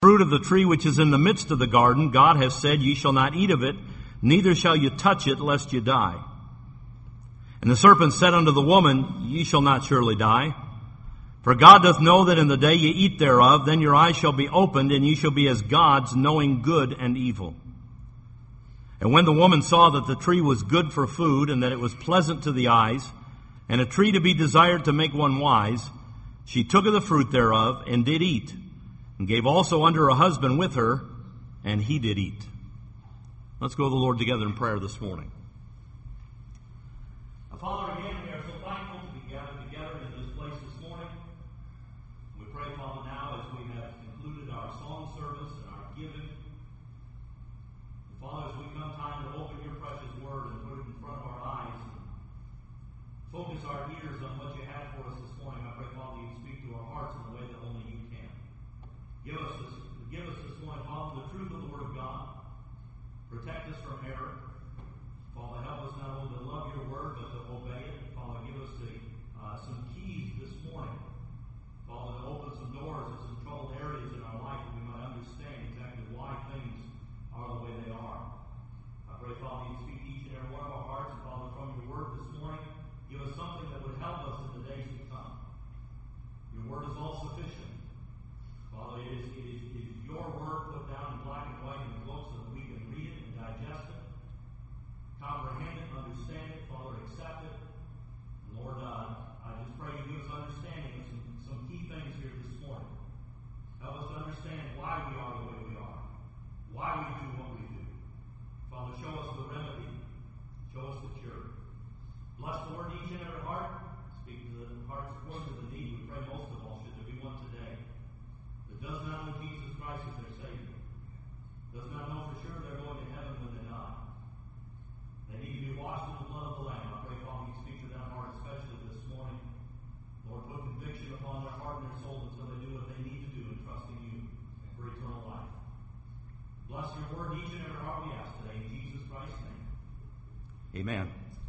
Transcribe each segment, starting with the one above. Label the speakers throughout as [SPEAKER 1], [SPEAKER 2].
[SPEAKER 1] Fruit of the tree which is in the midst of the garden, God has said, Ye shall not eat of it, neither shall you touch it, lest you die. And the serpent said unto the woman, Ye shall not surely die. For God doth know that in the day ye eat thereof, then your eyes shall be opened, and ye shall be as gods, knowing good and evil. And when the woman saw that the tree was good for food, and that it was pleasant to the eyes, and a tree to be desired to make one wise, she took of the fruit thereof, and did eat, and gave also unto her husband with her, and he did eat. Let's go to the Lord together in prayer this morning. Father, again, we are so thankful to be gathered together in this place this morning. We pray, Father, now as we have concluded our song service and our giving. And Father, as we come time to open your precious word and put it in front of our eyes, and focus our ears on what you have for us this morning, I pray, Father, you speak to our hearts in a way that only you can. Give us this morning, Father, the truth of the Word of God. Protect us from error. Father, help us not only to love your Word, but to obey it. Father, give us some keys this morning. Father, to open some doors and some troubled areas in our life that we might understand exactly why things are the way they are. I pray, Father, you speak each and every one of our hearts. And Father, from your Word this morning, give us something that would help us in the days to come. Your Word is all sufficient. Father, it is your word put down in black and white in the book so that we can read it and digest it, comprehend it, understand it, Father, accept it. And Lord, I just pray you give us understanding of some key things here this morning. Help us to understand why we are the way we are, why we do what we do. Father, show us the remedy, show us the cure. Bless the word each and every heart. Speak to the hearts according to the need. We pray most of all, should there be one today that does not know Jesus Christ as their Savior, does not know for sure they're going to heaven when they die. They need to be washed in the blood of the Lamb. I pray, Father, you speak to that heart, especially this morning. Lord, put conviction upon their heart and their soul until they do what they need to do in trusting you for eternal life. Bless your word each and every heart we ask today in Jesus Christ's name. Amen.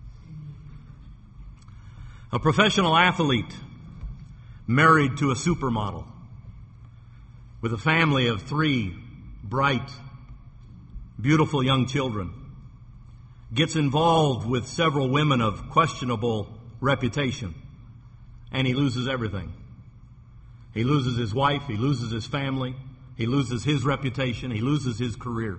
[SPEAKER 1] A professional athlete married to a supermodel with a family of 3 bright, beautiful young children gets involved with several women of questionable reputation, and he loses everything. He loses his wife, he loses his family, he loses his reputation, he loses his career.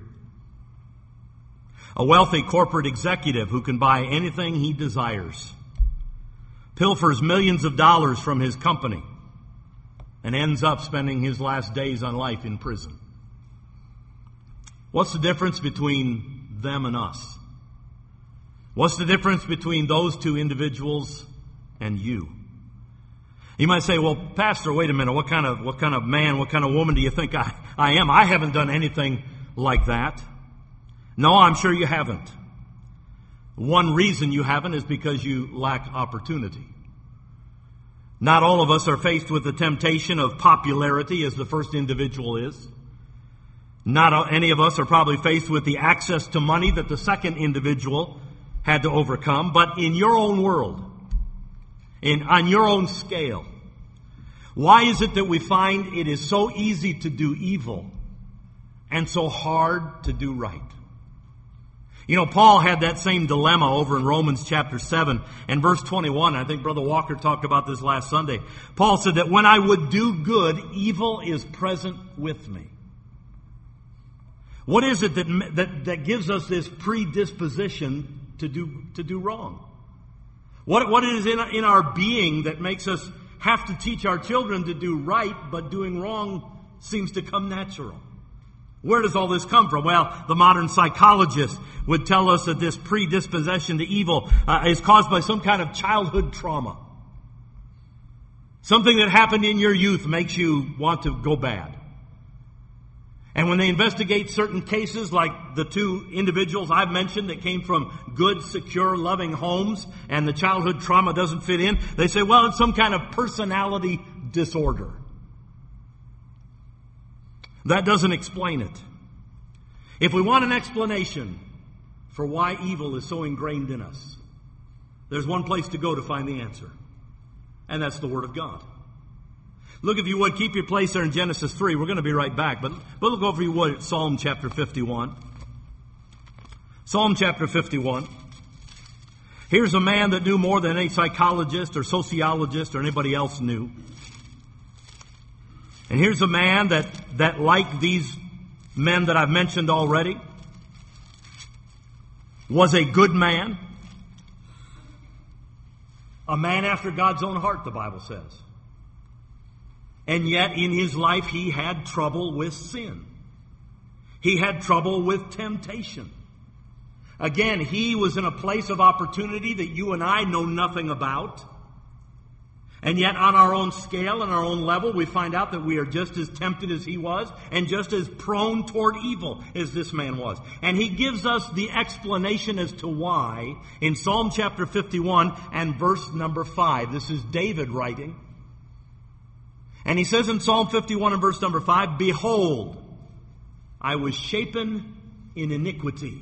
[SPEAKER 1] A wealthy corporate executive who can buy anything he desires pilfers millions of dollars from his company and ends up spending his last days on life in prison. What's the difference between them and us? What's the difference between those 2 individuals and you? You might say, well, Pastor, wait a minute. What kind of man, what kind of woman do you think I am? I haven't done anything like that. No, I'm sure you haven't. One reason you haven't is because you lack opportunity. Not all of us are faced with the temptation of popularity as the first individual is. Not any of us are probably faced with the access to money that the second individual had to overcome. But in your own world, on your own scale, why is it that we find it is so easy to do evil and so hard to do right? You know, Paul had that same dilemma over in Romans chapter 7 and verse 21. I think Brother Walker talked about this last Sunday. Paul said that when I would do good, evil is present with me. What is it that gives us this predisposition to do wrong? What is in our being that makes us have to teach our children to do right, but doing wrong seems to come natural? Where does all this come from? Well, the modern psychologist would tell us that this predisposition to evil is caused by some kind of childhood trauma. Something that happened in your youth makes you want to go bad. And when they investigate certain cases like the 2 individuals I've mentioned that came from good, secure, loving homes and the childhood trauma doesn't fit in, they say, well, it's some kind of personality disorder. That doesn't explain it. If we want an explanation for why evil is so ingrained in us, there's one place to go to find the answer, and that's the Word of God. Look, if you would, keep your place there in Genesis 3. We're going to be right back. But look over, if you would, at Psalm chapter 51. Psalm chapter 51. Here's a man that knew more than any psychologist or sociologist or anybody else knew. And here's a man that like these men that I've mentioned already, was a good man. A man after God's own heart, the Bible says. And yet in his life he had trouble with sin. He had trouble with temptation. Again, he was in a place of opportunity that you and I know nothing about. And yet on our own scale and our own level, we find out that we are just as tempted as he was and just as prone toward evil as this man was. And he gives us the explanation as to why in Psalm chapter 51 and verse number 5. This is David writing. And he says in Psalm 51 and verse number 5, "Behold, I was shapen in iniquity,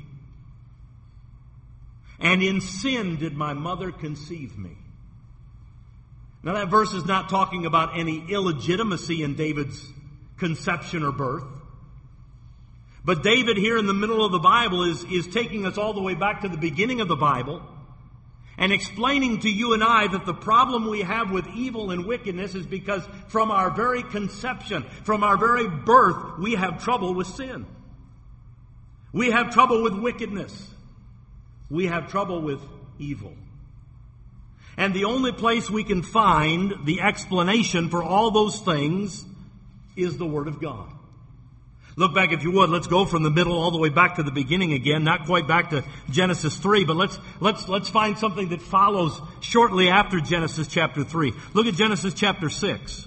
[SPEAKER 1] and in sin did my mother conceive me." Now that verse is not talking about any illegitimacy in David's conception or birth. But David here in the middle of the Bible is taking us all the way back to the beginning of the Bible and explaining to you and I that the problem we have with evil and wickedness is because from our very conception, from our very birth, we have trouble with sin. We have trouble with wickedness. We have trouble with evil. And the only place we can find the explanation for all those things is the Word of God. Look back, if you would. Let's go from the middle all the way back to the beginning again. Not quite back to Genesis 3, but let's find something that follows shortly after Genesis chapter 3. Look at Genesis chapter 6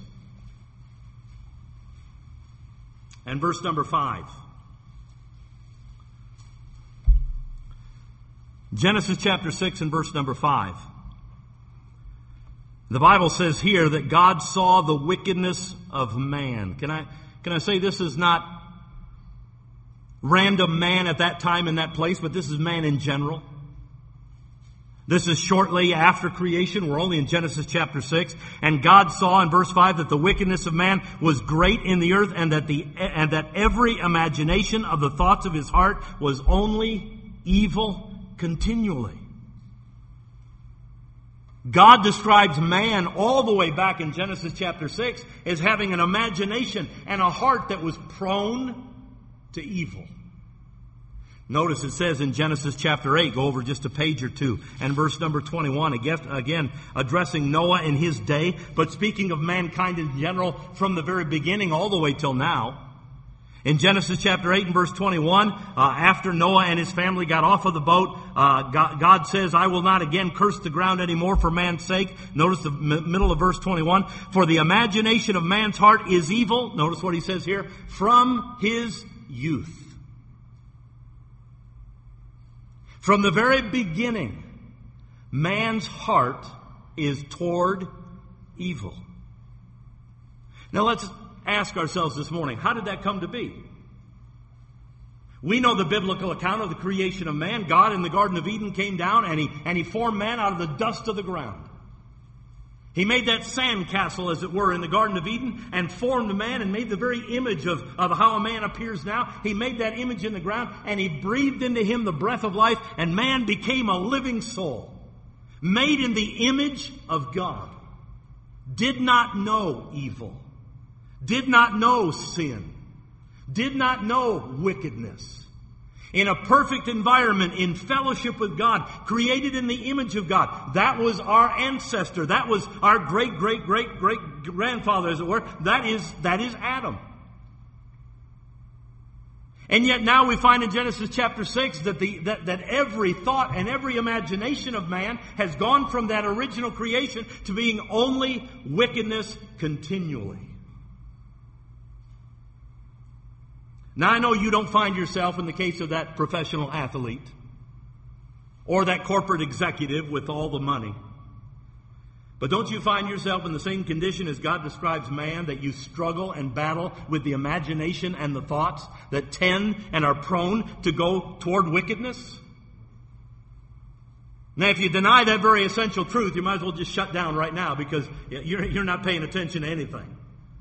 [SPEAKER 1] and verse number 5. Genesis chapter 6 and verse number 5. The Bible says here that God saw the wickedness of man. Can I say this is not random man at that time in that place, but this is man in general. This is shortly after creation. We're only in Genesis chapter 6. And God saw in verse 5 that the wickedness of man was great in the earth, and that every imagination of the thoughts of his heart was only evil continually. God describes man all the way back in Genesis chapter 6 as having an imagination and a heart that was prone to evil. Notice it says in Genesis chapter 8, go over just a page or two, and verse number 21, again addressing Noah in his day, but speaking of mankind in general from the very beginning all the way till now. In Genesis chapter 8 and verse 21, after Noah and his family got off of the boat, God says, "I will not again curse the ground anymore for man's sake." Notice the middle of verse 21. "For the imagination of man's heart is evil." Notice what he says here. "From his youth." From the very beginning, man's heart is toward evil. Now let's ask ourselves this morning, how did that come to be? We know the biblical account of the creation of man. God in the Garden of Eden came down and he formed man out of the dust of the ground. He made that sand castle, as it were, in the Garden of Eden and formed man and made the very image of how a man appears now. He made that image in the ground and he breathed into him the breath of life, and man became a living soul, made in the image of God. Did not know evil. Did not know sin. Did not know wickedness. In a perfect environment, in fellowship with God, created in the image of God. That was our ancestor. That was our great-great-great-great-grandfather, as it were. That is Adam. And yet now we find in Genesis chapter 6 that every thought and every imagination of man has gone from that original creation to being only wickedness continually. Now, I know you don't find yourself in the case of that professional athlete or that corporate executive with all the money. But don't you find yourself in the same condition as God describes man, that you struggle and battle with the imagination and the thoughts that tend and are prone to go toward wickedness? Now, if you deny that very essential truth, you might as well just shut down right now, because you're not paying attention to anything.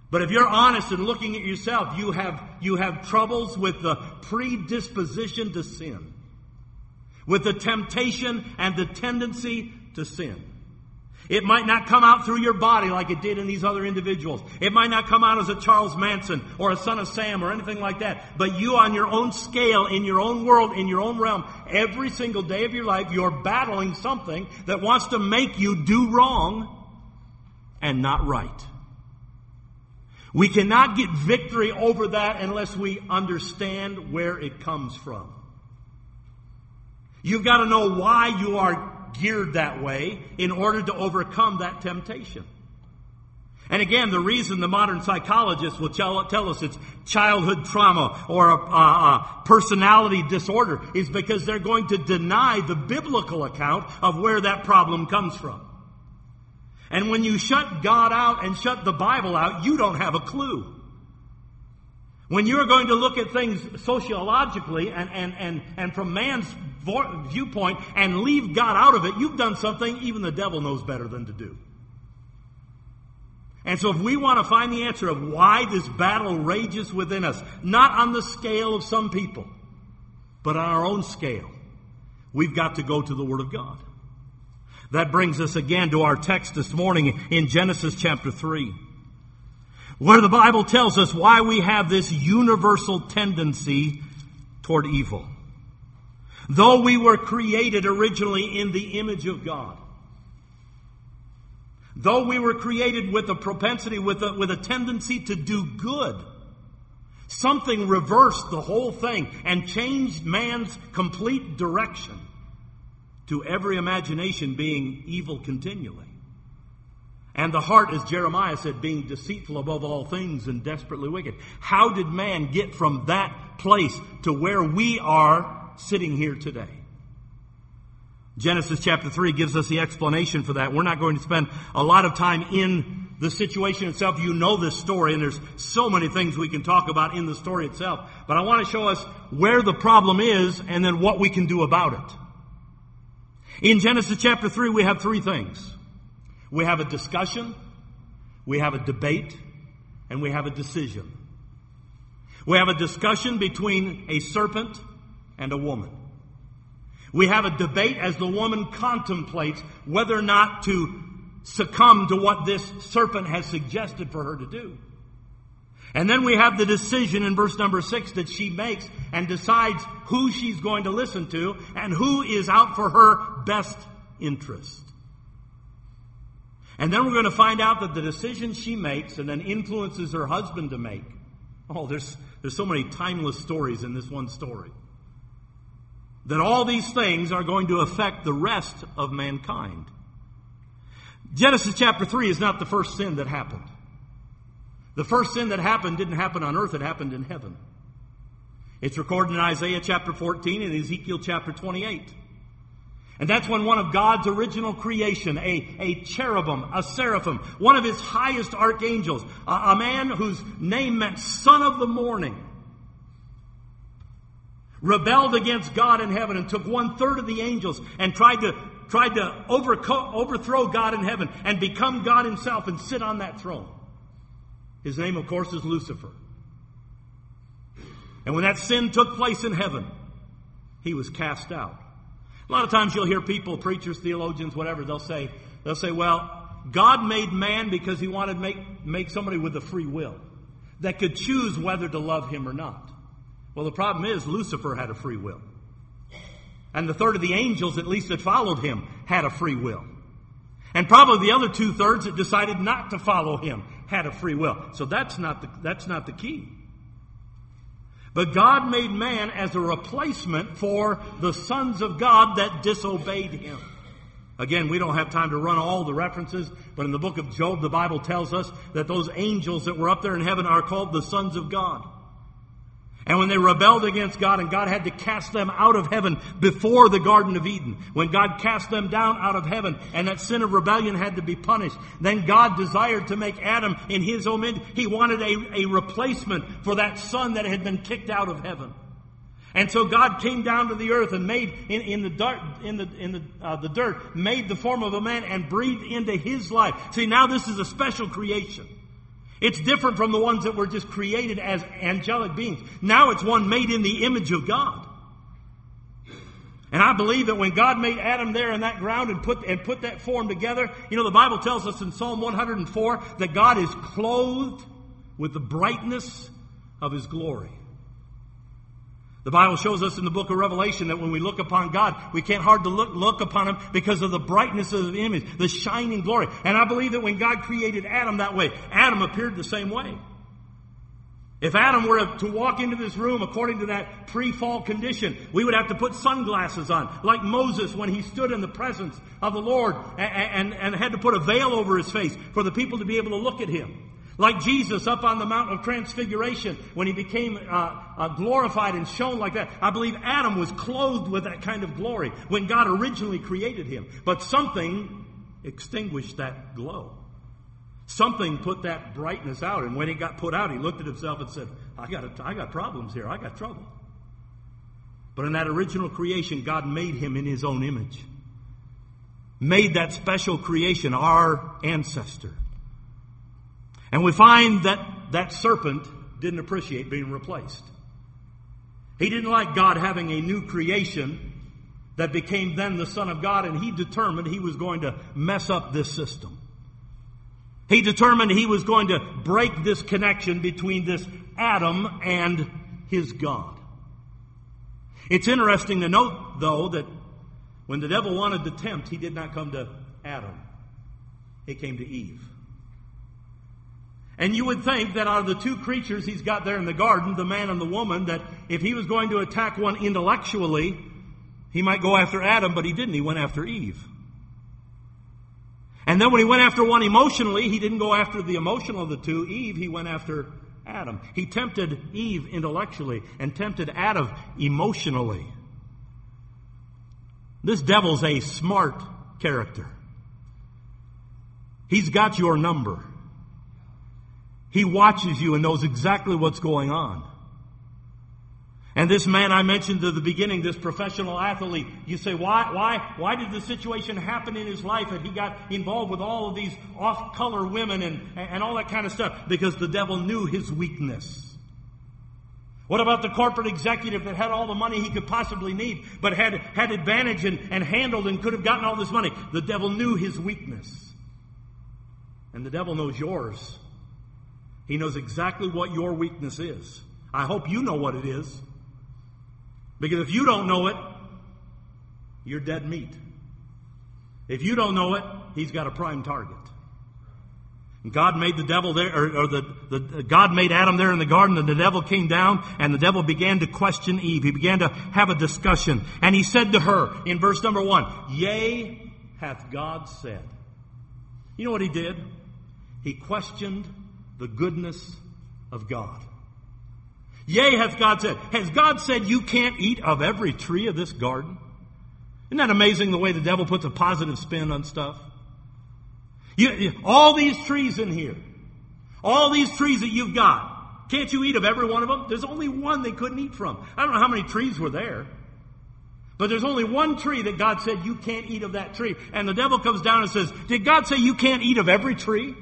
[SPEAKER 2] But if you're honest and looking at yourself, you have troubles with the predisposition to sin, with the temptation and the tendency to sin. It might not come out through your body like it did in these other individuals. It might not come out as a Charles Manson or a Son of Sam or anything like that. But you, on your own scale, in your own world, in your own realm, every single day of your life, you're battling something that wants to make you do wrong and not right. We cannot get victory over that unless we understand where it comes from. You've got to know why you are geared that way in order to overcome that temptation. And again, the reason the modern psychologists will tell us it's childhood trauma or a personality disorder is because they're going to deny the biblical account of where that problem comes from. And when you shut God out and shut the Bible out, you don't have a clue. When you're going to look at things sociologically and from man's viewpoint and leave God out of it, you've done something even the devil knows better than to do. And so if we want to find the answer of why this battle rages within us, not on the scale of some people, but on our own scale, we've got to go to the Word of God. That brings us again to our text this morning in Genesis chapter 3, where the Bible tells us why we have this universal tendency toward evil. Though we were created originally in the image of God, though we were created with a propensity, with a tendency to do good, something reversed the whole thing and changed man's complete direction to every imagination being evil continually. And the heart, as Jeremiah said, being deceitful above all things and desperately wicked. How did man get from that place to where we are sitting here today? Genesis chapter 3 gives us the explanation for that. We're not going to spend a lot of time in the situation itself. You know this story, and there's so many things we can talk about in the story itself. But I want to show us where the problem is and then what we can do about it. In Genesis chapter 3, we have three things. We have a discussion, we have a debate, and we have a decision. We have a discussion between a serpent and a woman. We have a debate as the woman contemplates whether or not to succumb to what this serpent has suggested for her to do. And then we have the decision in verse number 6 that she makes and decides who she's going to listen to and who is out for her best interest. And then we're going to find out that the decision she makes and then influences her husband to make. Oh, there's so many timeless stories in this one story. That all these things are going to affect the rest of mankind. Genesis chapter 3 is not the first sin that happened. The first sin that happened didn't happen on earth, it happened in heaven. It's recorded in Isaiah chapter 14 and Ezekiel chapter 28. And that's when one of God's original creation, a cherubim, a seraphim, one of his highest archangels, a man whose name meant son of the morning, rebelled against God in heaven and took 1/3 of the angels and tried to overthrow God in heaven and become God himself and sit on that throne. His name, of course, is Lucifer. And when that sin took place in heaven, he was cast out. A lot of times you'll hear people, preachers, theologians, whatever, they'll say, well, God made man because he wanted to make somebody with a free will that could choose whether to love him or not. Well, the problem is Lucifer had a free will. And the third of the angels, at least that followed him, had a free will. And probably the other 2/3 that decided not to follow him had a free will. So that's not the key. But God made man as a replacement for the sons of God that disobeyed him. Again, we don't have time to run all the references, but in the book of Job, the Bible tells us that those angels that were up there in heaven are called the sons of God. And when they rebelled against God and God had to cast them out of heaven before the Garden of Eden, when God cast them down out of heaven and that sin of rebellion had to be punished, then God desired to make Adam in his own image. He wanted a replacement for that son that had been kicked out of heaven. And so God came down to the earth and made in the dirt, made the form of a man and breathed into his life. See, now this is a special creation. It's different from the ones that were just created as angelic beings. Now it's one made in the image of God. And I believe that when God made Adam there in that ground and put that form together, the Bible tells us in Psalm 104 that God is clothed with the brightness of His glory. The Bible shows us in the book of Revelation that when we look upon God, we can't hardly look upon Him because of the brightness of the image, the shining glory. And I believe that when God created Adam that way, Adam appeared the same way. If Adam were to walk into this room according to that pre-fall condition, we would have to put sunglasses on, like Moses when he stood in the presence of the Lord and had to put a veil over his face for the people to be able to look at him. Like Jesus up on the Mount of Transfiguration when he became glorified and shone like that. I believe Adam was clothed with that kind of glory when God originally created him. But something extinguished that glow. Something put that brightness out. And when it got put out, he looked at himself and said, I got problems here. I got trouble. But in that original creation, God made him in His own image. Made that special creation, our ancestor. And we find that serpent didn't appreciate being replaced. He didn't like God having a new creation that became then the Son of God, and he determined he was going to mess up this system. He determined he was going to break this connection between this Adam and his God. It's interesting to note, though, that when the devil wanted to tempt, he did not come to Adam. He came to Eve. And you would think that out of the two creatures he's got there in the garden, the man and the woman, that if he was going to attack one intellectually, he might go after Adam, but he didn't. He went after Eve. And then when he went after one emotionally, he didn't go after the emotional of the two, Eve, he went after Adam. He tempted Eve intellectually and tempted Adam emotionally. This devil's a smart character. He's got your number. He watches you and knows exactly what's going on. And this man I mentioned at the beginning, this professional athlete, you say, why did the situation happen in his life that he got involved with all of these off-color women and all that kind of stuff? Because the devil knew his weakness. What about the corporate executive that had all the money he could possibly need, but had advantage and handled and could have gotten all this money? The devil knew his weakness. And the devil knows yours. He knows exactly what your weakness is. I hope you know what it is. Because if you don't know it, you're dead meat. If you don't know it, he's got a prime target. And God made the devil there, God made Adam there in the garden, and the devil came down, and the devil began to question Eve. He began to have a discussion. And he said to her, in verse number 1, "Yea, hath God said." You know what he did? He questioned the goodness of God. Yea, hath God said. Has God said you can't eat of every tree of this garden? Isn't that amazing the way the devil puts a positive spin on stuff? All these trees in here, all these trees that you've got, can't you eat of every one of them? There's only one they couldn't eat from. I don't know how many trees were there. But there's only one tree that God said you can't eat of that tree. And the devil comes down and says, did God say you can't eat of every tree?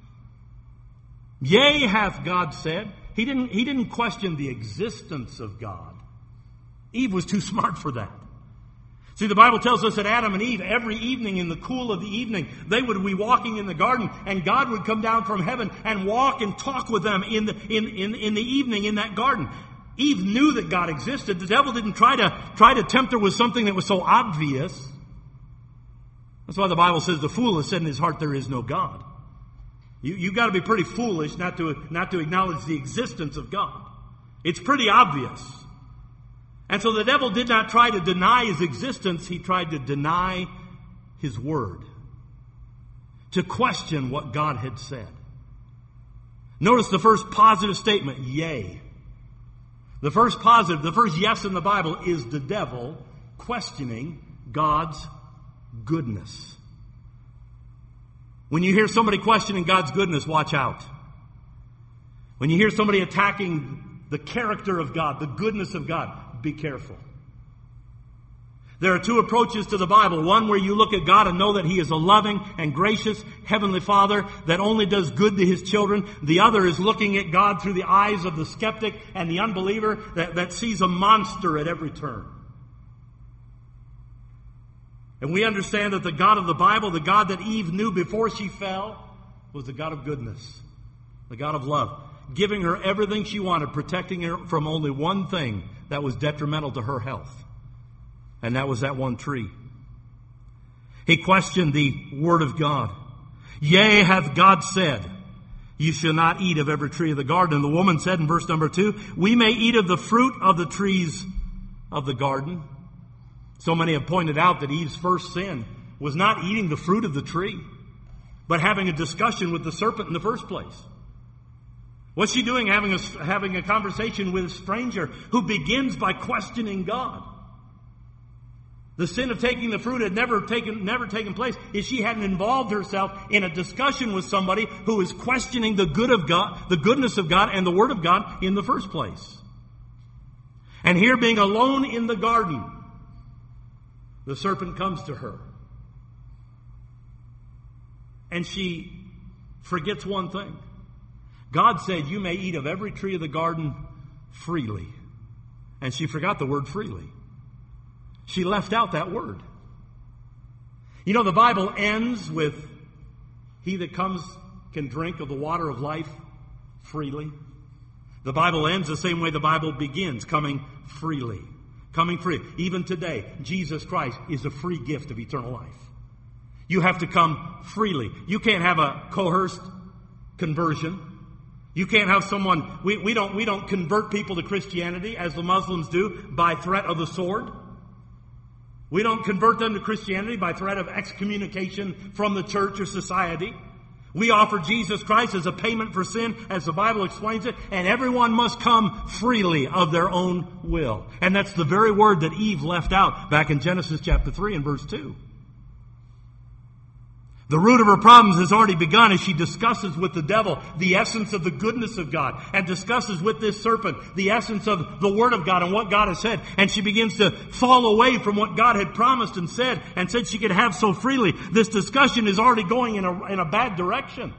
[SPEAKER 2] Yea, hath God said. He didn't question the existence of God. Eve was too smart for that. See, the Bible tells us that Adam and Eve, every evening in the cool of the evening, they would be walking in the garden, and God would come down from heaven and walk and talk with them in the evening in that garden. Eve knew that God existed. The devil didn't try to tempt her with something that was so obvious. That's why the Bible says the fool has said in his heart there is no God. You've got to be pretty foolish not to acknowledge the existence of God. It's pretty obvious. And so the devil did not try to deny his existence. He tried to deny his word. To question what God had said. Notice the first positive statement, yea. The first yes in the Bible is the devil questioning God's goodness. When you hear somebody questioning God's goodness, watch out. When you hear somebody attacking the character of God, the goodness of God, be careful. There are two approaches to the Bible. One where you look at God and know that He is a loving and gracious Heavenly Father that only does good to His children. The other is looking at God through the eyes of the skeptic and the unbeliever that sees a monster at every turn. And we understand that the God of the Bible, the God that Eve knew before she fell, was the God of goodness, the God of love, giving her everything she wanted, protecting her from only one thing that was detrimental to her health. And that was that one tree. He questioned the Word of God. Yea, hath God said, you shall not eat of every tree of the garden. And the woman said in verse number 2, we may eat of the fruit of the trees of the garden. So many have pointed out that Eve's first sin was not eating the fruit of the tree, but having a discussion with the serpent in the first place. What's she doing? Having a conversation with a stranger who begins by questioning God. The sin of taking the fruit had never taken place if she hadn't involved herself in a discussion with somebody who is questioning the good of God, the goodness of God, and the Word of God in the first place. And here, being alone in the garden, the serpent comes to her. And she forgets one thing. God said, you may eat of every tree of the garden freely. And she forgot the word freely. She left out that word. You know, the Bible ends with, he that comes can drink of the water of life freely. The Bible ends the same way the Bible begins, coming freely. Coming free. Even today, Jesus Christ is a free gift of eternal life. You have to come freely. You can't have a coerced conversion. You can't have someone, we don't convert people to Christianity as the Muslims do by threat of the sword. We don't convert them to Christianity by threat of excommunication from the church or society. We offer Jesus Christ as a payment for sin, as the Bible explains it, and everyone must come freely of their own will. And that's the very word that Eve left out back in Genesis chapter 3 and verse 2. The root of her problems has already begun as she discusses with the devil the essence of the goodness of God, and discusses with this serpent the essence of the Word of God and what God has said. And she begins to fall away from what God had promised and said she could have so freely. This discussion is already going in a bad direction.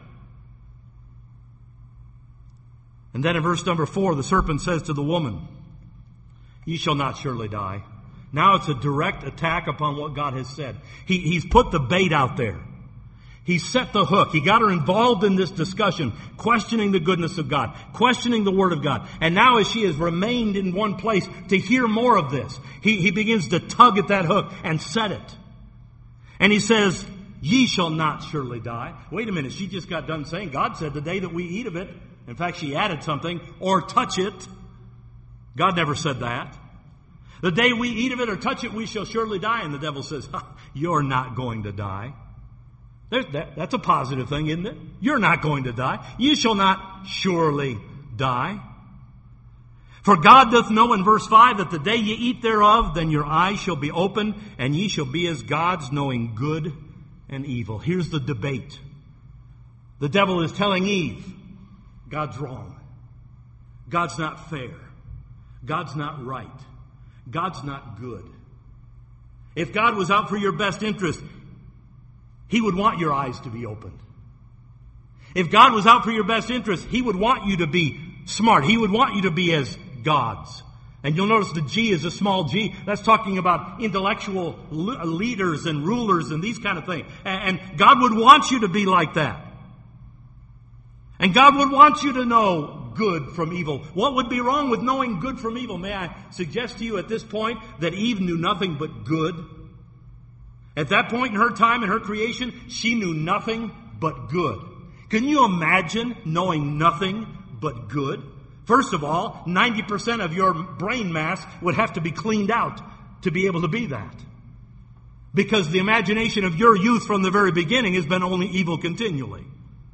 [SPEAKER 2] And then in verse number 4, the serpent says to the woman, ye shall not surely die. Now it's a direct attack upon what God has said. He's put the bait out there. He set the hook. He got her involved in this discussion, questioning the goodness of God, questioning the Word of God. And now as she has remained in one place to hear more of this, he begins to tug at that hook and set it. And he says, ye shall not surely die. Wait a minute, she just got done saying, God said the day that we eat of it, in fact she added something, or touch it. God never said that. The day we eat of it or touch it, we shall surely die. And the devil says, you're not going to die. That's a positive thing, isn't it? You're not going to die. You shall not surely die. For God doth know in verse 5 that the day ye eat thereof, then your eyes shall be opened, and ye shall be as gods, knowing good and evil. Here's the debate. The devil is telling Eve, God's wrong. God's not fair. God's not right. God's not good. If God was out for your best interest, He would want your eyes to be opened. If God was out for your best interest, He would want you to be smart. He would want you to be as gods. And you'll notice the G is a small g. That's talking about intellectual leaders and rulers and these kind of things. And God would want you to be like that. And God would want you to know good from evil. What would be wrong with knowing good from evil? May I suggest to you at this point that Eve knew nothing but good? At that point in her time, in her creation, she knew nothing but good. Can you imagine knowing nothing but good? First of all, 90% of your brain mass would have to be cleaned out to be able to be that. Because the imagination of your youth from the very beginning has been only evil continually.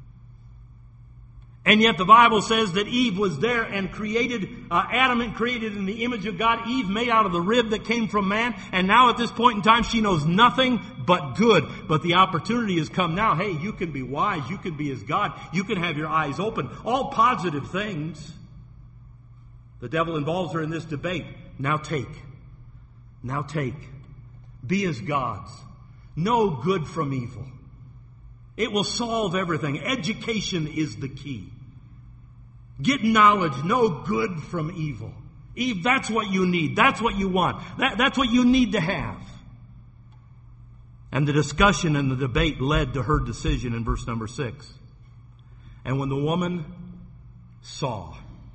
[SPEAKER 2] And yet the Bible says that Eve was there and created, Adam and created in the image of God, Eve made out of the rib that came from man. And now at this point in time, she knows nothing but good. But the opportunity has come now. Hey, you can be wise. You can be as God. You can have your eyes open. All positive things. The devil involves her in this debate. Now take. Be as gods. Know good from evil. It will solve everything. Education is the key. Get knowledge, know good from evil. Eve, that's what you need. That's what you want. That's what you need to have. And the discussion and the debate led to her decision in verse number 6. And when the woman saw.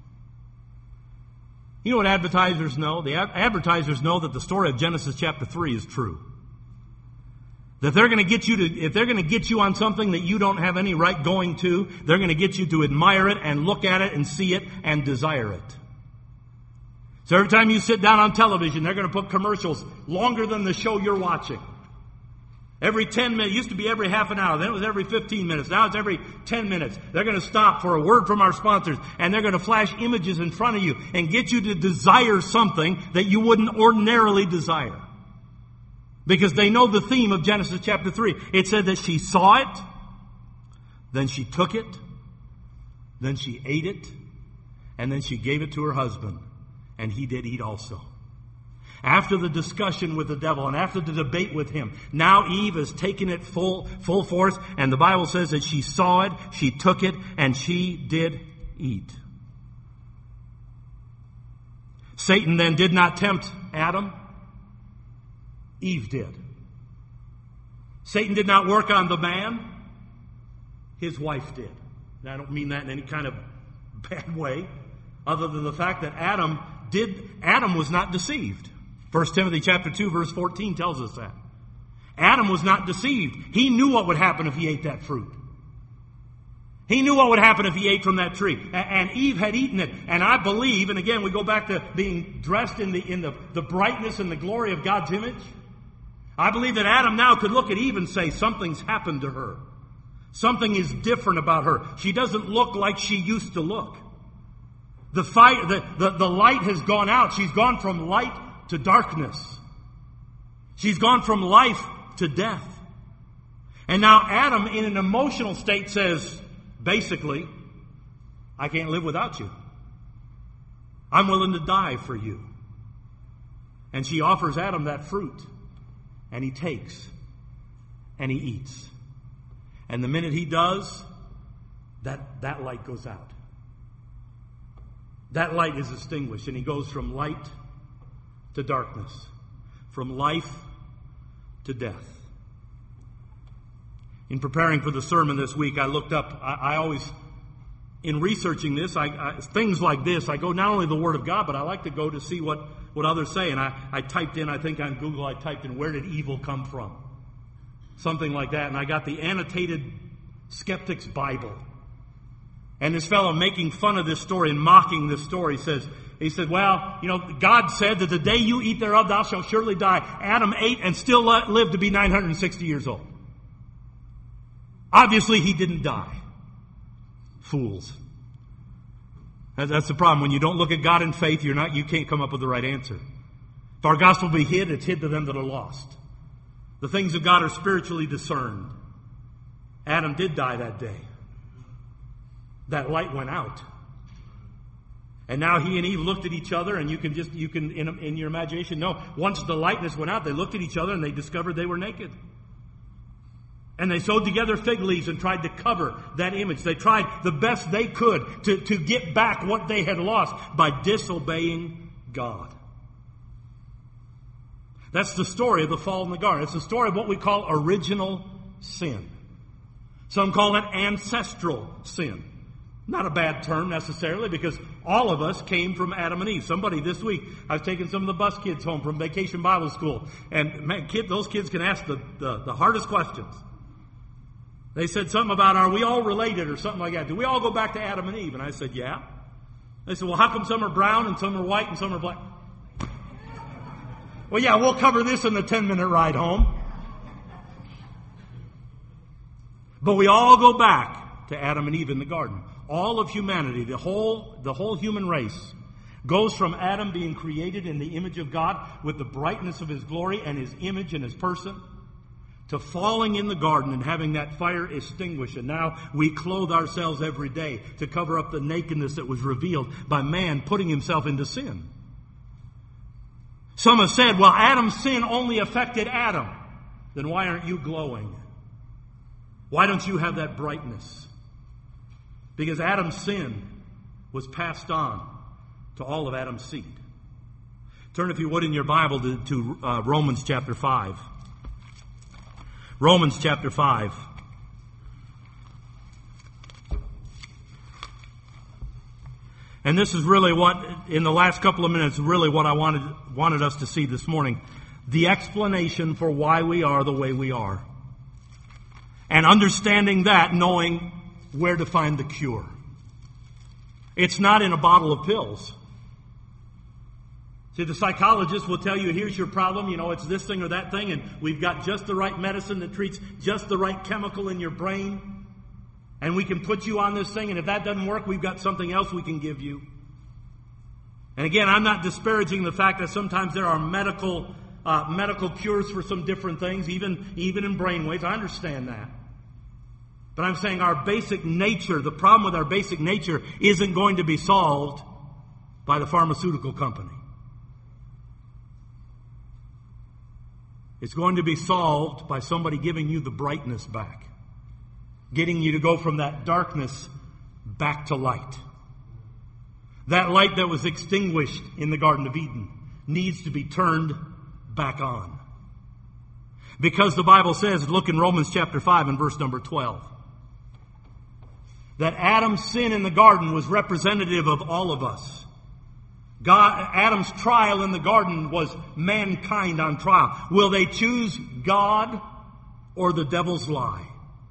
[SPEAKER 2] You know what advertisers know? The advertisers know that the story of Genesis chapter 3 is true. That if they're going to get you on something that you don't have any right going to, they're going to get you to admire it and look at it and see it and desire it. So every time you sit down on television, they're going to put commercials longer than the show you're watching. Every 10 minutes, it used to be every half an hour, then it was every 15 minutes, now it's every 10 minutes. They're going to stop for a word from our sponsors, and they're going to flash images in front of you and get you to desire something that you wouldn't ordinarily desire. Because they know the theme of Genesis chapter 3. It said that she saw it, then she took it, then she ate it, and then she gave it to her husband, and he did eat also. After the discussion with the devil and after the debate with him, now Eve has taken it full force, and the Bible says that she saw it, she took it, and she did eat. Satan then did not tempt Adam. Eve did. Satan did not work on the man. His wife did. And I don't mean that in any kind of bad way, other than the fact that Adam was not deceived. 1 Timothy chapter 2 verse 14 tells us that. Adam was not deceived. He knew what would happen if he ate that fruit. He knew what would happen if he ate from that tree. And Eve had eaten it. And I believe, and again we go back to being dressed in the brightness and the glory of God's image. I believe that Adam now could look at Eve and say, something's happened to her. Something is different about her. She doesn't look like she used to look. The light has gone out. She's gone from light to darkness. She's gone from life to death. And now Adam, in an emotional state, says, basically, I can't live without you. I'm willing to die for you. And she offers Adam that fruit. And he takes. And he eats. And the minute he does, that light goes out. That light is extinguished. And he goes from light to darkness. From life to death. In preparing for the sermon this week, I looked up, I always, in researching this, things like this, I go not only the Word of God, but I like to go to see what others say. And I typed in, I think on Google, I typed in, where did evil come from? Something like that. And I got the Annotated Skeptic's Bible. And this fellow making fun of this story and mocking this story he said, well, God said that the day you eat thereof, thou shalt surely die. Adam ate and still lived to be 960 years old. Obviously, he didn't die. Fools. That's the problem. When you don't look at God in faith, you can't come up with the right answer. If our gospel be hid, it's hid to them that are lost. The things of God are spiritually discerned. Adam did die that day. That light went out. And now he and Eve looked at each other, and you can in your imagination know, once the lightness went out, they looked at each other and they discovered they were naked. And they sewed together fig leaves and tried to cover that image. They tried the best they could to get back what they had lost by disobeying God. That's the story of the fall in the garden. It's the story of what we call original sin. Some call it ancestral sin. Not a bad term necessarily, because all of us came from Adam and Eve. Somebody this week, I was taking some of the bus kids home from Vacation Bible School, and man, those kids can ask the hardest questions. They said something about, are we all related or something like that? Do we all go back to Adam and Eve? And I said, yeah. They said, well, how come some are brown and some are white and some are black? Well, yeah, we'll cover this in the 10-minute ride home. But we all go back to Adam and Eve in the garden. All of humanity, the whole human race, goes from Adam being created in the image of God with the brightness of his glory and his image and his person, to falling in the garden and having that fire extinguished. And now we clothe ourselves every day to cover up the nakedness that was revealed by man putting himself into sin. Some have said, well, Adam's sin only affected Adam. Then why aren't you glowing? Why don't you have that brightness? Because Adam's sin was passed on to all of Adam's seed. Turn, if you would, in your Bible to Romans chapter 5. Romans chapter 5. And this is really what, in the last couple of minutes, really what I wanted us to see this morning. The explanation for why we are the way we are. And understanding that, knowing where to find the cure. It's not in a bottle of pills. See, the psychologist will tell you, here's your problem, it's this thing or that thing, and we've got just the right medicine that treats just the right chemical in your brain, and we can put you on this thing, and if that doesn't work, we've got something else we can give you. And again, I'm not disparaging the fact that sometimes there are medical cures for some different things, even in brainwaves. I understand that. But I'm saying our basic nature, the problem with our basic nature isn't going to be solved by the pharmaceutical company. It's going to be solved by somebody giving you the brightness back. Getting you to go from that darkness back to light. That light that was extinguished in the Garden of Eden needs to be turned back on. Because the Bible says, look in Romans chapter 5 and verse number 12, that Adam's sin in the garden was representative of all of us. Adam's trial in the garden was mankind on trial. Will they choose God or the devil's lie?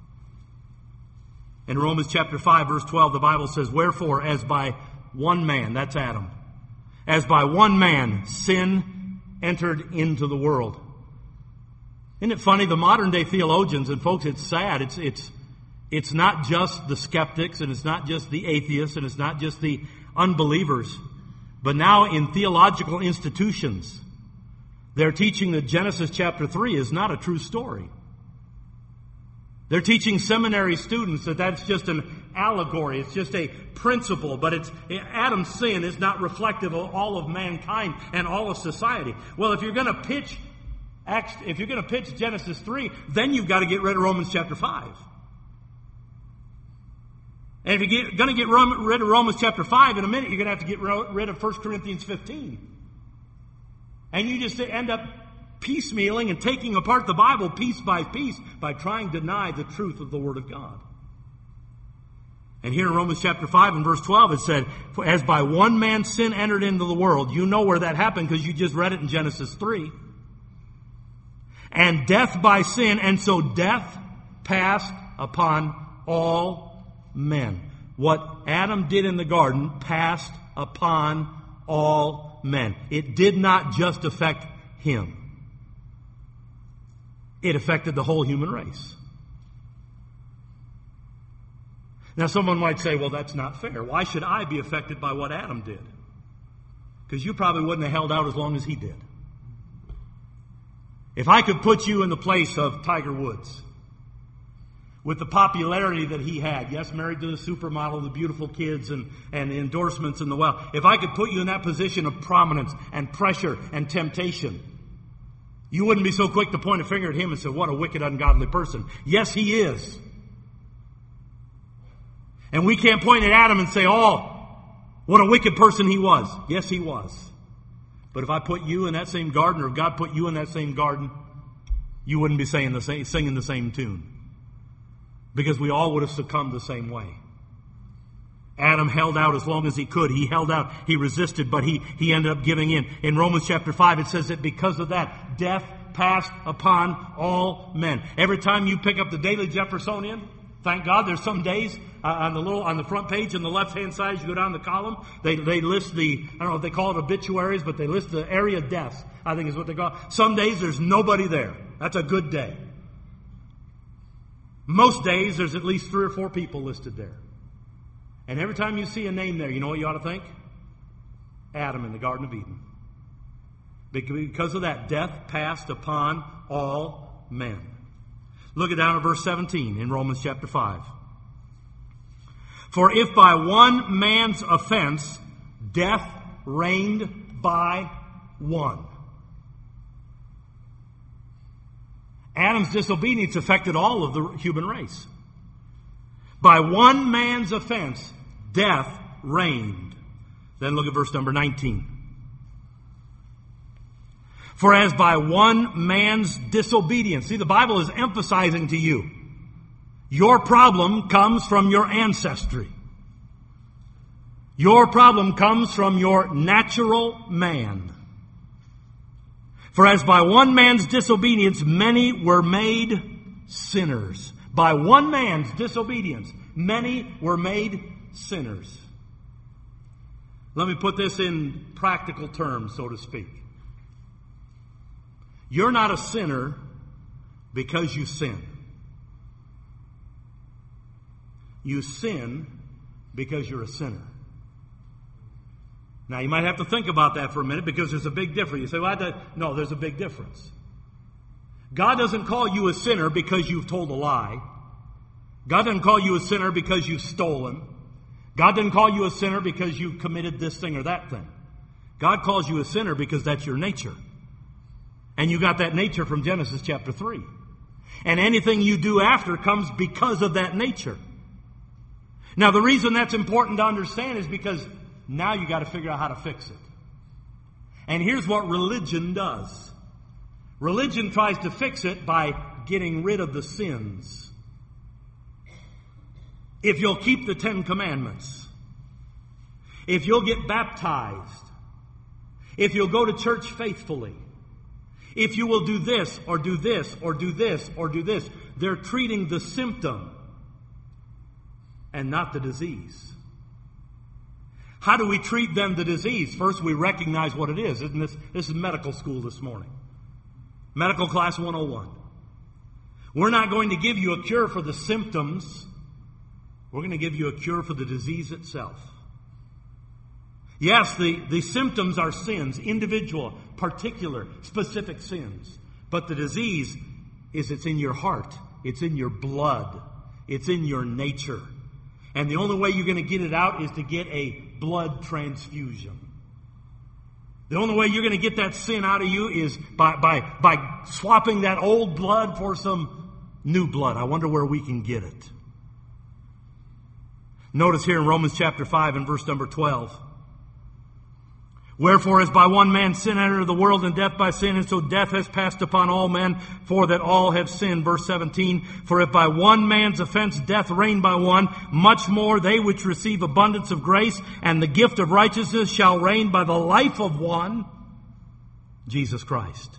[SPEAKER 2] In Romans chapter 5, verse 12, the Bible says, wherefore, as by one man, that's Adam, as by one man sin entered into the world. Isn't it funny? The modern day theologians, and folks, it's sad. It's not just the skeptics, and it's not just the atheists, and it's not just the unbelievers. But now in theological institutions, they're teaching that Genesis chapter 3 is not a true story. They're teaching seminary students that that's just an allegory. It's just a principle. But Adam's sin is not reflective of all of mankind and all of society. Well, if you're going to pitch Genesis 3, then you've got to get rid of Romans chapter 5. And if you're going to get rid of Romans chapter 5 in a minute, you're going to have to get rid of 1 Corinthians 15. And you just end up piecemealing and taking apart the Bible piece by piece by trying to deny the truth of the Word of God. And here in Romans chapter 5 and verse 12 it said, as by one man sin entered into the world. You know where that happened because you just read it in Genesis 3. And death by sin, and so death passed upon all men. What Adam did in the garden passed upon all men. It did not just affect him. It affected the whole human race. Now someone might say, well, that's not fair. Why should I be affected by what Adam did? Because you probably wouldn't have held out as long as he did. If I could put you in the place of Tiger Woods, with the popularity that he had, yes, married to the supermodel, the beautiful kids, and endorsements and the wealth. If I could put you in that position of prominence and pressure and temptation, you wouldn't be so quick to point a finger at him and say, what a wicked, ungodly person. Yes, he is. And we can't point at Adam and say, oh, what a wicked person he was. Yes, he was. But if I put you in that same garden, or if God put you in that same garden, you wouldn't be singing the same tune. Because we all would have succumbed the same way. Adam held out as long as he could. He held out. He resisted, but he ended up giving in. In Romans chapter 5, it says that because of that, death passed upon all men. Every time you pick up the Daily Jeffersonian, thank God there's some days on the front page on the left-hand side, as you go down the column, they list I don't know if they call it obituaries, but they list the area deaths, I think is what they call it. Some days there's nobody there. That's a good day. Most days, there's at least 3 or 4 people listed there. And every time you see a name there, you know what you ought to think? Adam in the Garden of Eden. Because of that, death passed upon all men. Look it down at verse 17 in Romans chapter 5. For if by one man's offense, death reigned by one. Adam's disobedience affected all of the human race. By one man's offense, death reigned. Then look at verse number 19. For as by one man's disobedience, see, the Bible is emphasizing to you, your problem comes from your ancestry. Your problem comes from your natural man. For as by one man's disobedience, many were made sinners. By one man's disobedience, many were made sinners. Let me put this in practical terms, so to speak. You're not a sinner because you sin. You sin because you're a sinner. Now, you might have to think about that for a minute because there's a big difference. You say, well, no, there's a big difference. God doesn't call you a sinner because you've told a lie. God doesn't call you a sinner because you've stolen. God doesn't call you a sinner because you committed this thing or that thing. God calls you a sinner because that's your nature. And you got that nature from Genesis chapter 3. And anything you do after comes because of that nature. Now, the reason that's important to understand is because now you got to figure out how to fix it. And here's what religion does. Religion tries to fix it by getting rid of the sins. If you'll keep the 10 Commandments, if you'll get baptized, if you'll go to church faithfully, if you will do this or do this or do this or do this, they're treating the symptom and not the disease. How do we treat then the disease? First, we recognize what it is. Isn't this? This is medical school this morning. Medical class 101. We're not going to give you a cure for the symptoms. We're going to give you a cure for the disease itself. Yes, the symptoms are sins, individual, particular, specific sins. But the disease is it's in your heart. It's in your blood. It's in your nature. And the only way you're going to get it out is to get a blood transfusion. The only way you're going to get that sin out of you is by swapping that old blood for some new blood. I wonder where we can get it. Notice here in Romans chapter 5 and verse number 12. Wherefore, as by one man sin entered the world, and death by sin, and so death has passed upon all men, for that all have sinned. Verse 17, for if by one man's offense death reigned by one, much more they which receive abundance of grace and the gift of righteousness shall reign by the life of one, Jesus Christ.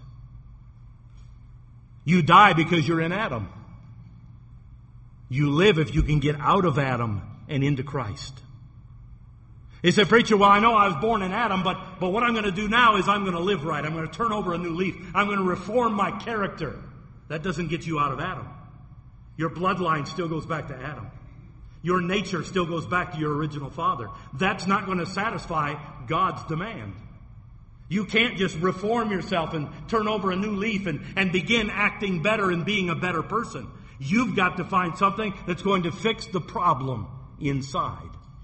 [SPEAKER 2] You die because you're in Adam. You live if you can get out of Adam and into Christ. He said, preacher, well, I know I was born in Adam, but what I'm going to do now is I'm going to live right. I'm going to turn over a new leaf. I'm going to reform my character. That doesn't get you out of Adam. Your bloodline still goes back to Adam. Your nature still goes back to your original father. That's not going to satisfy God's demand. You can't just reform yourself and turn over a new leaf and begin acting better and being a better person. You've got to find something that's going to fix the problem inside.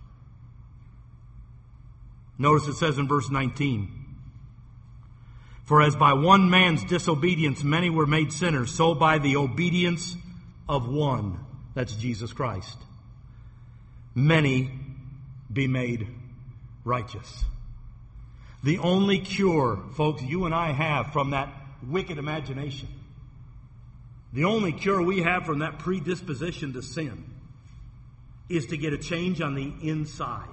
[SPEAKER 2] Notice it says in verse 19, for as by one man's disobedience many were made sinners, so by the obedience of one, that's Jesus Christ, many be made righteous. The only cure, folks, you and I have from that wicked imagination, the only cure we have from that predisposition to sin is to get a change on the inside.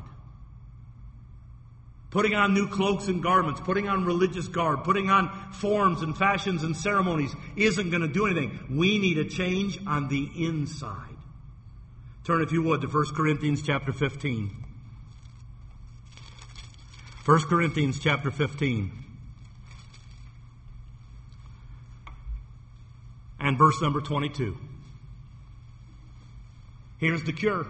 [SPEAKER 2] Putting on new cloaks and garments, putting on religious garb, putting on forms and fashions and ceremonies isn't going to do anything. We need a change on the inside. Turn, if you would, to 1 Corinthians chapter 15. 1 Corinthians chapter 15. And verse number 22. Here's the cure.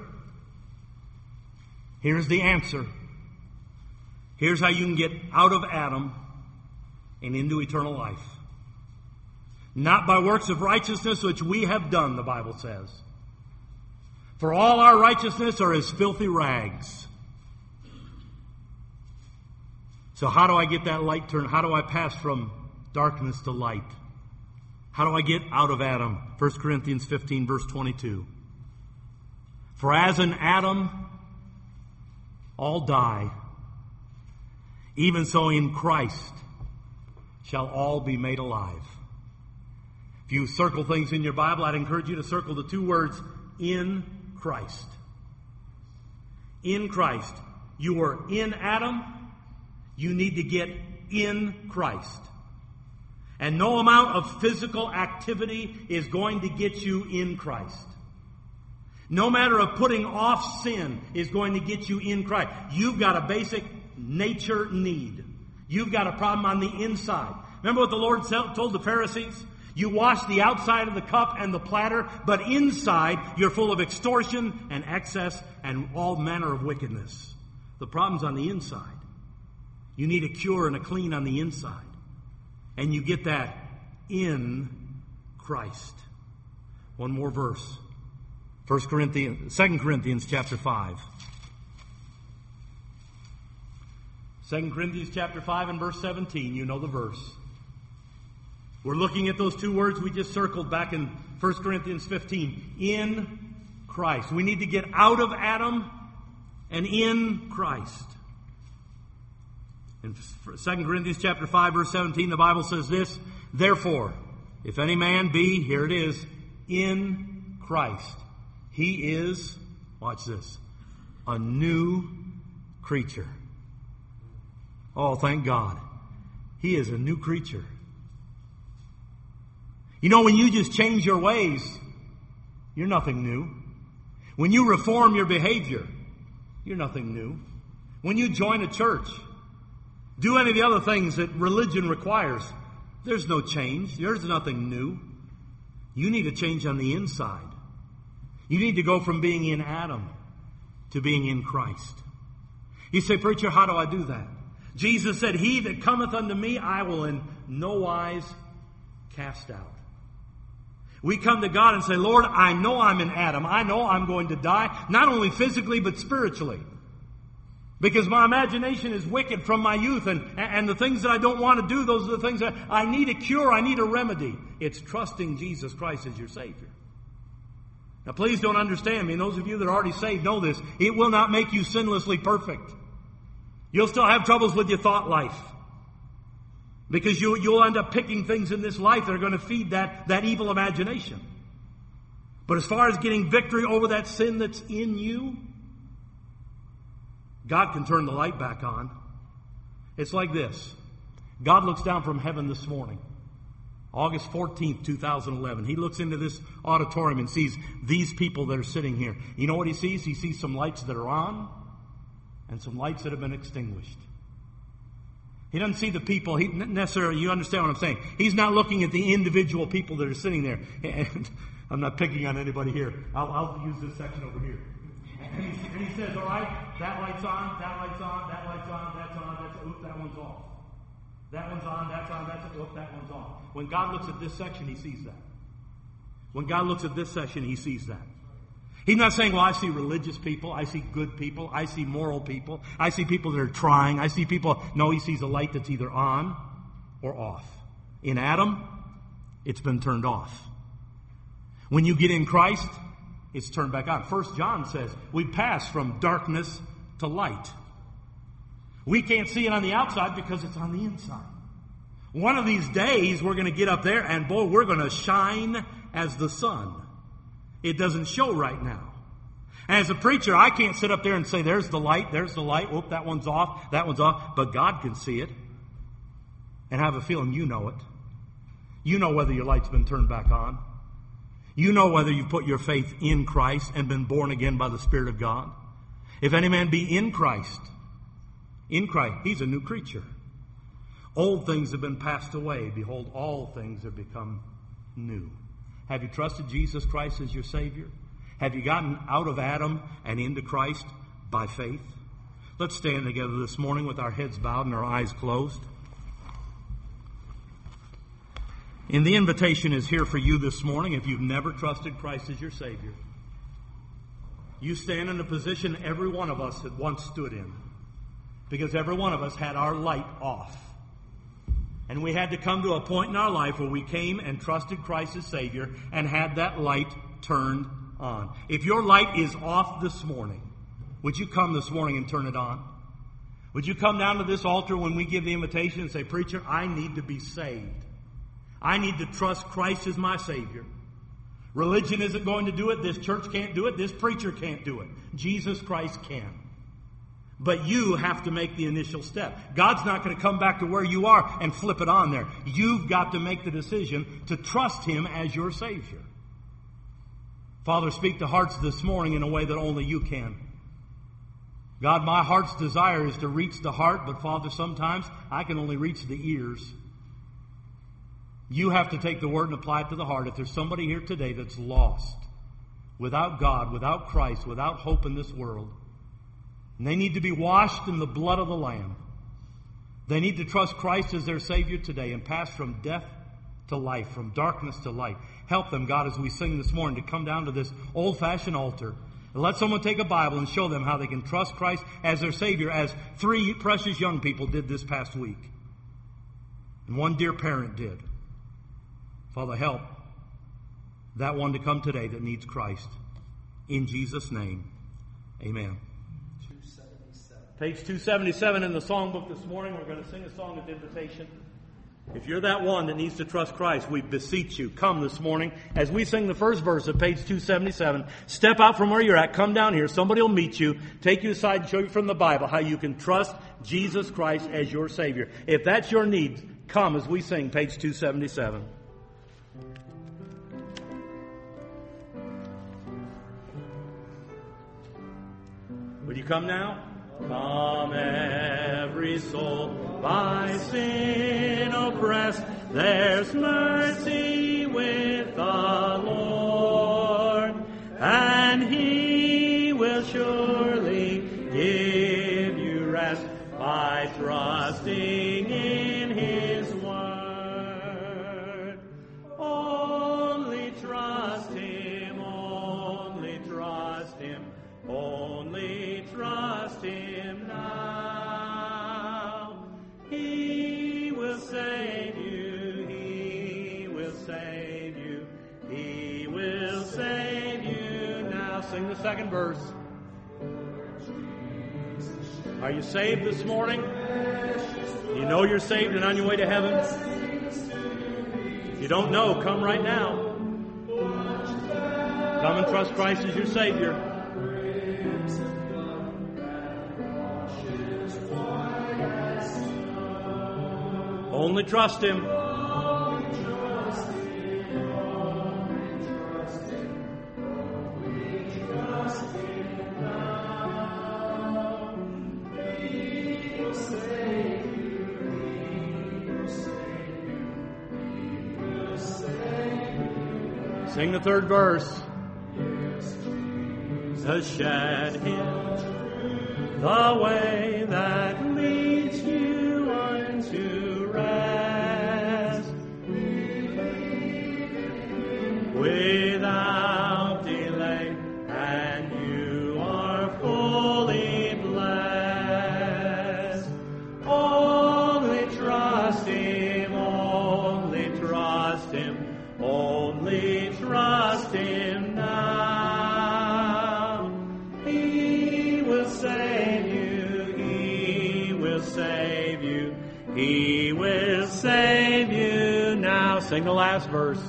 [SPEAKER 2] Here's the answer. Here's how you can get out of Adam and into eternal life. Not by works of righteousness which we have done, the Bible says. For all our righteousness are as filthy rags. So how do I get that light turned? How do I pass from darkness to light? How do I get out of Adam? 1 Corinthians 15 verse 22. For as in Adam all die, even so in Christ shall all be made alive. If you circle things in your Bible, I'd encourage you to circle the two words, in Christ. In Christ. You were in Adam. You need to get in Christ. And no amount of physical activity is going to get you in Christ. No matter of putting off sin is going to get you in Christ. You've got a basic nature need. You've got a problem on the inside. Remember what the Lord told the Pharisees? You wash the outside of the cup and the platter, but inside you're full of extortion and excess and all manner of wickedness. The problem's on the inside. You need a cure and a clean on the inside. And you get that in Christ. One more verse. 2 Corinthians chapter 5. 2 Corinthians chapter 5 and verse 17. You know the verse. We're looking at those two words we just circled back in 1 Corinthians 15. In Christ. We need to get out of Adam and in Christ. In 2 Corinthians chapter 5 verse 17, the Bible says this, therefore, if any man be, here it is, in Christ, he is, watch this, a new creature. Oh, thank God. He is a new creature. You know, when you just change your ways, you're nothing new. When you reform your behavior, you're nothing new. When you join a church, do any of the other things that religion requires, there's no change. There's nothing new. You need a change on the inside. You need to go from being in Adam to being in Christ. You say, preacher, how do I do that? Jesus said, he that cometh unto me, I will in no wise cast out. We come to God and say, Lord, I know I'm in Adam. I know I'm going to die, not only physically, but spiritually. Because my imagination is wicked from my youth, and the things that I don't want to do, those are the things that I need a cure, I need a remedy. It's trusting Jesus Christ as your Savior. Now please don't understand me, and those of you that are already saved know this. It will not make you sinlessly perfect. You'll still have troubles with your thought life. Because you'll end up picking things in this life that are going to feed that evil imagination. But as far as getting victory over that sin that's in you, God can turn the light back on. It's like this. God looks down from heaven this morning, August 14th, 2011. He looks into this auditorium and sees these people that are sitting here. You know what he sees? He sees some lights that are on and some lights that have been extinguished. He doesn't see the people. He necessarily, you understand what I'm saying. He's not looking at the individual people that are sitting there. And I'm not picking on anybody here. I'll use this section over here. And he says, all right, that light's on, that light's on, that light's on, that's on, that's on, oops, that one's off. That one's on, that's on, that's on, oops, that one's off. When God looks at this section, he sees that. When God looks at this section, he sees that. He's not saying, well, I see religious people, I see good people, I see moral people, I see people that are trying, I see people. No, he sees a light that's either on or off. In Adam, it's been turned off. When you get in Christ, it's turned back on. 1 John says, we pass from darkness to light. We can't see it on the outside because it's on the inside. One of these days, we're going to get up there and, boy, we're going to shine as the sun. It doesn't show right now. And as a preacher, I can't sit up there and say, there's the light, whoop, that one's off, that one's off. But God can see it. And I have a feeling you know it. You know whether your light's been turned back on. You know whether you've put your faith in Christ and been born again by the Spirit of God. If any man be in Christ, he's a new creature. Old things have been passed away. Behold, all things have become new. Have you trusted Jesus Christ as your Savior? Have you gotten out of Adam and into Christ by faith? Let's stand together this morning with our heads bowed and our eyes closed. And the invitation is here for you this morning if you've never trusted Christ as your Savior. You stand in a position every one of us had once stood in. Because every one of us had our light off. And we had to come to a point in our life where we came and trusted Christ as Savior and had that light turned on. If your light is off this morning, would you come this morning and turn it on? Would you come down to this altar when we give the invitation and say, Preacher, I need to be saved. I need to trust Christ as my Savior. Religion isn't going to do it. This church can't do it. This preacher can't do it. Jesus Christ can. But you have to make the initial step. God's not going to come back to where you are and flip it on there. You've got to make the decision to trust Him as your Savior. Father, speak to hearts this morning in a way that only you can. God, my heart's desire is to reach the heart, but Father, sometimes I can only reach the ears. You have to take the word and apply it to the heart. If there's somebody here today that's lost, without God, without Christ, without hope in this world, and they need to be washed in the blood of the Lamb, they need to trust Christ as their Savior today and pass from death to life, from darkness to light. Help them, God, as we sing this morning, to come down to this old-fashioned altar and let someone take a Bible and show them how they can trust Christ as their Savior, as 3 precious young people did this past week. And one dear parent did. Father, help that one to come today that needs Christ. In Jesus' name, amen.
[SPEAKER 3] 277.
[SPEAKER 2] Page 277 in the songbook this morning, we're going to sing a song of invitation. If you're that one that needs to trust Christ, we beseech you, come this morning. As we sing the first verse of page 277, step out from where you're at, come down here. Somebody will meet you, take you aside and show you from the Bible how you can trust Jesus Christ as your Savior. If that's your need, come as we sing page 277. Would you come now? Come every soul by sin oppressed, there's mercy with the Lord, and He will surely give you rest by trusting in His word. Only trust Him, only trust Him, only trust Him now. He will save you, He will save you, He will save you now. Sing the second verse. Are you saved this morning? You know you're saved and on your way to heaven? If you don't know, come right now. Come and trust Christ as your Savior. Only trust Him. Sing the third verse. Has shed Him the way that leads you unto rest, without delay, and you are fully blessed. Only trust Him, only trust Him, only trust Him now. He will save you, He will save you, He will save you now. Sing the last verse.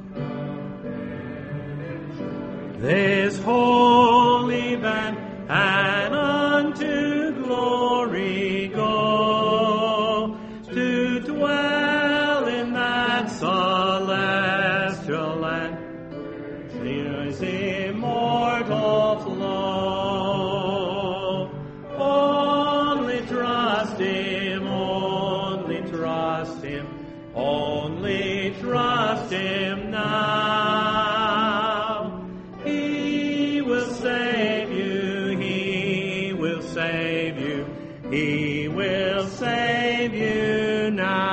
[SPEAKER 2] This holy band and unto glory go, to dwell in that celestial land, His immortal flow. Only trust Him, only trust Him, only trust Him now. He will save you, He will save you, He will save you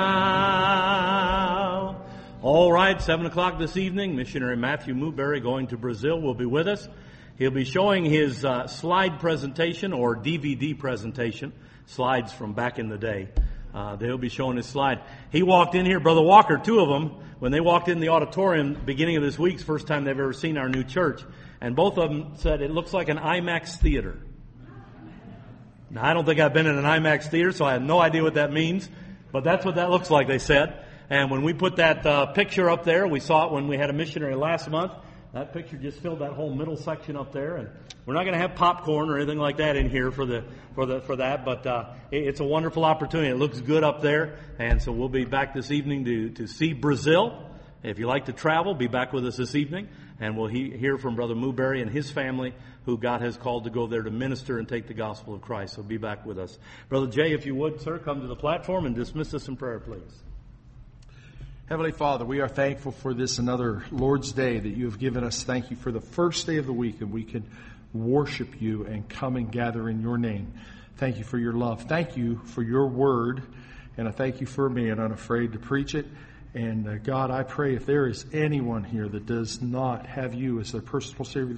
[SPEAKER 2] now. All right, 7 o'clock this evening, Missionary Matthew Muberry, going to Brazil, will be with us. He'll be showing his slide presentation or DVD presentation, slides from back in the day, They'll be showing his slide. He walked in here, Brother Walker, two of them, when they walked in the auditorium beginning of this week's first time they've ever seen our new church. And both of them said it looks like an IMAX theater. Now, I don't think I've been in an IMAX theater, so I have no idea what that means. But that's what that looks like, they said. And when we put that picture up there, we saw it when we had a missionary last month. That picture just filled that whole middle section up there. And we're not going to have popcorn or anything like that in here for that. But it's a wonderful opportunity. It looks good up there. And so we'll be back this evening to see Brazil. If you like to travel, be back with us this evening. And we'll hear from Brother Muberry and his family, who God has called to go there to minister and take the gospel of Christ. So be back with us. Brother Jay, if you would, sir, come to the platform and dismiss us in prayer, please.
[SPEAKER 4] Heavenly Father, we are thankful for this another Lord's Day that you have given us. Thank you for the first day of the week, and we can worship you and come and gather in your name. Thank you for your love. Thank you for your word, and I thank you for being unafraid to preach it. And God, I pray if there is anyone here that does not have you as their personal Savior,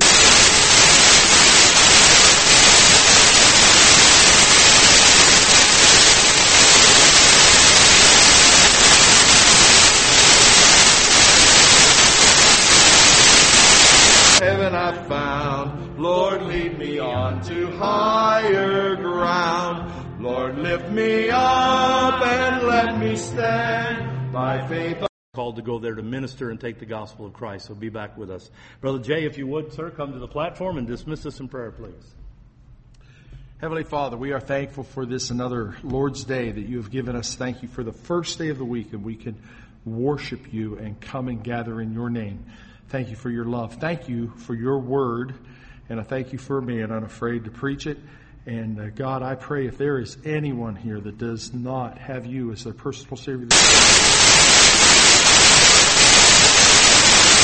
[SPEAKER 5] heaven I found. Lord, lead me on to higher ground. Lord, lift me up and let me stand by faith.
[SPEAKER 2] Called to go there to minister and take the gospel of Christ. So be back with us. Brother Jay, if you would, sir, come to the platform and dismiss us in prayer, please.
[SPEAKER 4] Heavenly Father, we are thankful for this another Lord's Day that you have given us. Thank you for the first day of the week, and we can worship you and come and gather in your name. Thank you for your love. Thank you for your word, and I thank you for being unafraid to preach it. And God, I pray if there is anyone here that does not have you as their personal Savior,